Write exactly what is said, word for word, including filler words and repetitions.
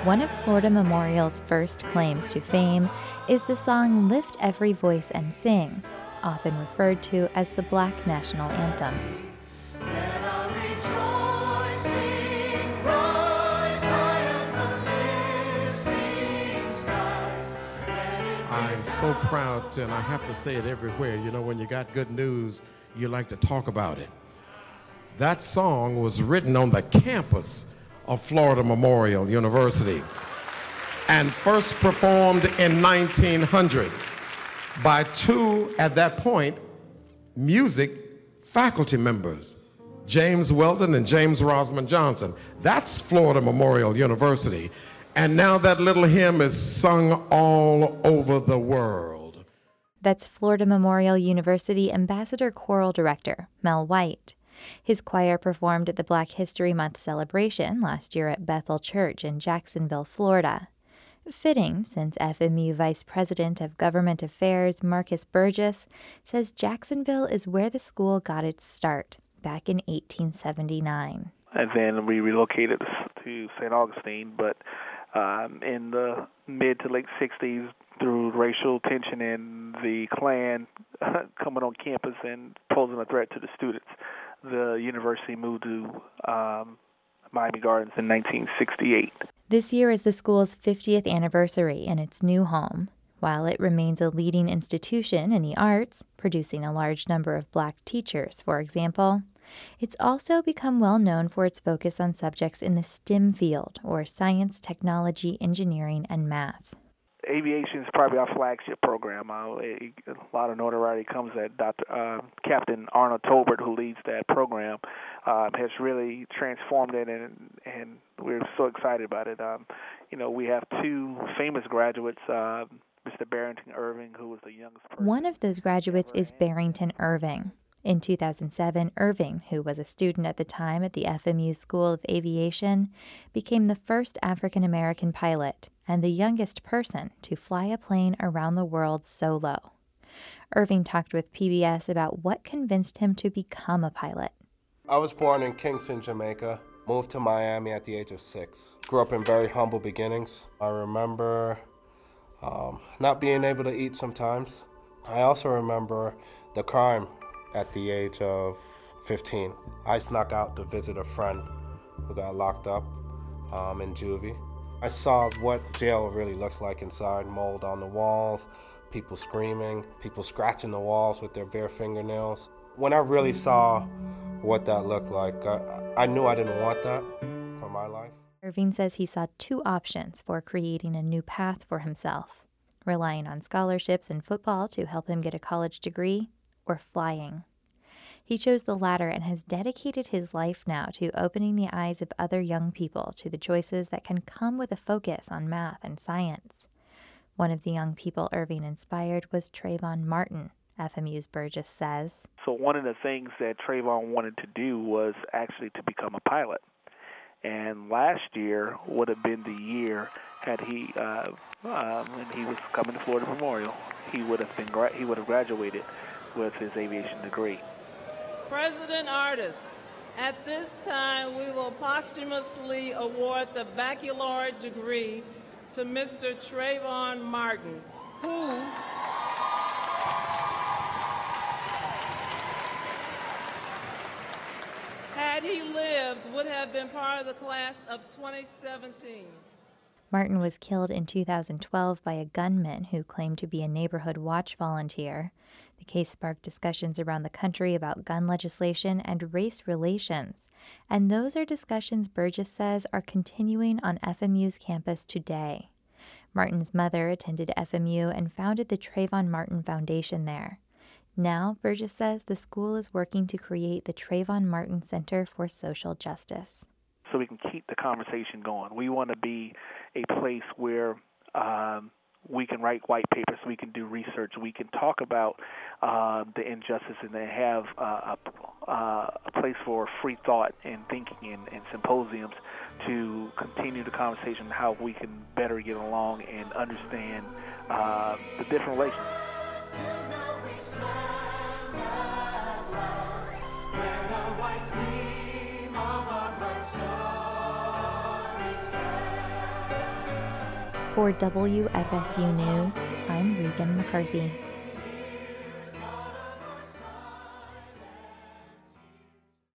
One of Florida Memorial's first claims to fame is the song Lift Every Voice and Sing, often referred to as the Black National Anthem. I'm so proud to, and I have to say it everywhere, you know, when you got good news, you like to talk about it. That song was written on the campus of Florida Memorial University and first performed in nineteen hundred by two, at that point, music faculty members, James Weldon and James Rosman Johnson. That's Florida Memorial University. And now that little hymn is sung all over the world. That's Florida Memorial University Ambassador Choral Director Mel White. His choir performed at the Black History Month celebration last year at Bethel Church in Jacksonville, Florida. Fitting, since F M U Vice President of Government Affairs Marcus Burgess says Jacksonville is where the school got its start back in eighteen seventy-nine. And then we relocated to Saint Augustine, but um, in the mid to late sixties, through racial tension and the Klan uh, coming on campus and posing a threat to the students, the university moved to um, Miami Gardens in nineteen sixty-eight. This year is the school's fiftieth anniversary in its new home. While it remains a leading institution in the arts, producing a large number of Black teachers, for example, it's also become well known for its focus on subjects in the STEM field, or science, technology, engineering, and math. Aviation is probably our flagship program. Uh, a, a lot of notoriety comes that Doctor Uh, Captain Arnold Tolbert, who leads that program, uh, has really transformed it, and and we're so excited about it. Um, you know, we have two famous graduates, uh, Mister Barrington Irving, who was the youngest person. One of those graduates is Barrington Irving. In two thousand seven, Irving, who was a student at the time at the F M U School of Aviation, became the first African-American pilot and the youngest person to fly a plane around the world solo. Irving talked with P B S about what convinced him to become a pilot. I was born in Kingston, Jamaica, moved to Miami at the age of six. Grew up in very humble beginnings. I remember um, not being able to eat sometimes. I also remember the crime at the age of fifteen. I snuck out to visit a friend who got locked up um, in juvie. I saw what jail really looks like inside, mold on the walls, people screaming, people scratching the walls with their bare fingernails. When I really saw what that looked like, I, I knew I didn't want that for my life. Irving says he saw two options for creating a new path for himself: relying on scholarships in football to help him get a college degree, or flying. He chose the latter and has dedicated his life now to opening the eyes of other young people to the choices that can come with a focus on math and science. One of the young people Irving inspired was Trayvon Martin, F M U's Burgess says. So one of the things that Trayvon wanted to do was actually to become a pilot. And last year would have been the year had he, uh, uh, when he was coming to Florida Memorial, he would have been gra- he would have graduated with his aviation degree. President Artis, at this time we will posthumously award the baccalaureate degree to Mister Trayvon Martin, who had he lived would have been part of the class of twenty seventeen. Martin was killed in two thousand twelve by a gunman who claimed to be a neighborhood watch volunteer. The case sparked discussions around the country about gun legislation and race relations, and those are discussions Burgess says are continuing on F M U's campus today. Martin's mother attended F M U and founded the Trayvon Martin Foundation there. Now, Burgess says the school is working to create the Trayvon Martin Center for Social Justice. So we can keep the conversation going. We want to be a place where um, we can write white papers, we can do research, we can talk about uh, the injustice, and then have uh, a, uh, a place for free thought and thinking and, and symposiums to continue the conversation how we can better get along and understand uh, the different relations. Star is found. For W F S U News, I'm Regan McCarthy.